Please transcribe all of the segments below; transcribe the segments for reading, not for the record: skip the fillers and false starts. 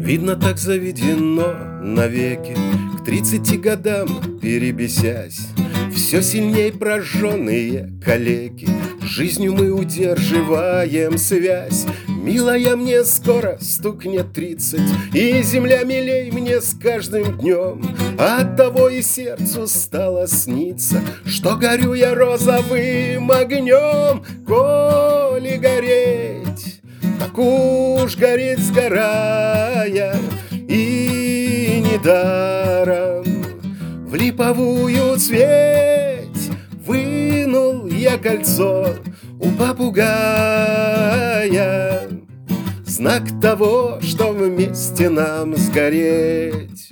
Видно, так заведено навеки, к 30 годам перебесясь. Все сильней прожженные калеки, жизнью мы удерживаем связь. Милая, мне скоро стукнет 30, и земля милей мне с каждым днем. Оттого и сердцу стало сниться, что горю я розовым огнем. Коли гореть, так уж гореть сгорая, и недаром в липовую цветь вынул я кольцо у попугая, знак того, что вместе нам сгореть.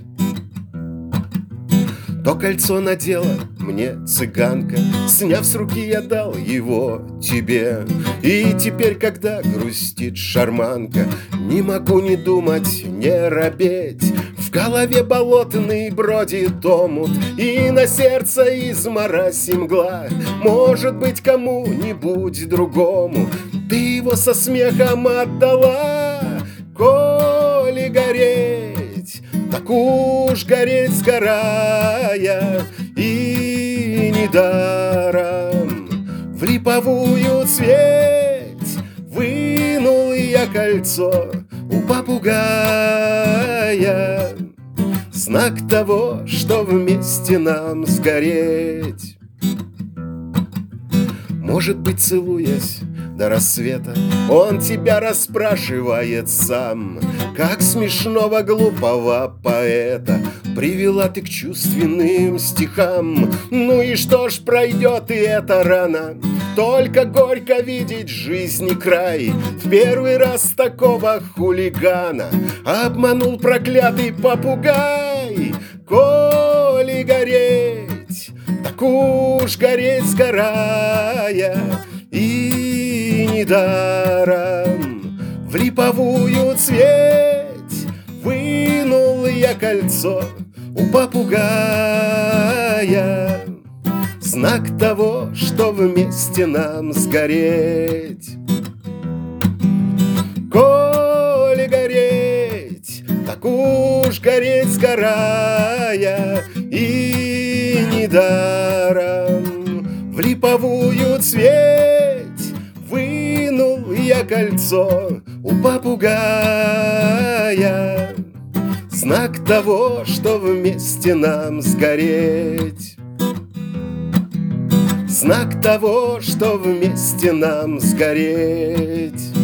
То кольцо надела мне цыганка, сняв с руки, я дал его тебе. И теперь, когда грустит шарманка, не могу не думать, не робеть. В голове болотный бродит омут, и на сердце изморозь и мгла. Может быть, кому-нибудь другому ты его со смехом отдала. Коли гореть, так уж гореть сгорая, и недаром в липовую цветь вынул я кольцо у попугая, знак того, что вместе нам сгореть. Может быть, целуясь до рассвета, он тебя расспрашивает сам, как смешного глупого поэта привела ты к чувственным стихам. Ну и что ж, пройдет и эта рана, только горько видеть жизни край. В первый раз такого хулигана обманул проклятый попугай. Коли гореть, так уж гореть сгорая, и недаром в липовую цветь вынул я кольцо у попугая, знак того, что вместе нам сгореть. Коли гореть, так уж гореть сгорая, и недаром в липовую цветь вынул я кольцо у попугая, знак того, что вместе нам сгореть. Знак того, что вместе нам сгореть.